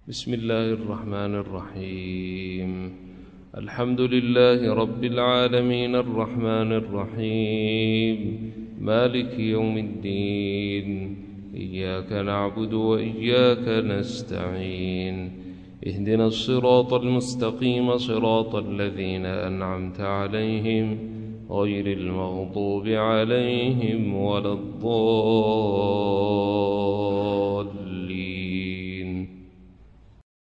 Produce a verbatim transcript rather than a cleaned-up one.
بسم الله الرحمن الرحيم. الحمد لله رب العالمين الرحمن الرحيم مالك يوم الدين، إياك نعبد وإياك نستعين، اهدنا الصراط المستقيم صراط الذين أنعمت عليهم غير المغضوب عليهم ولا الضالين.